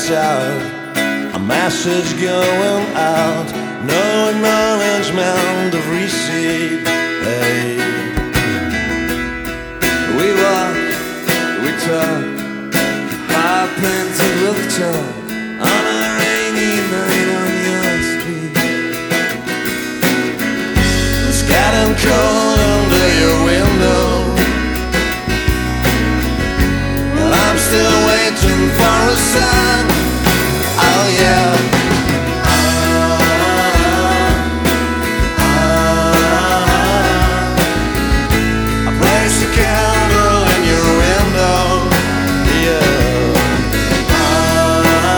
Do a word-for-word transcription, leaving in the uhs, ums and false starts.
lights out, a message going out, no acknowledgement of receipt. Hey, we walk, we talk, high painted rooftop.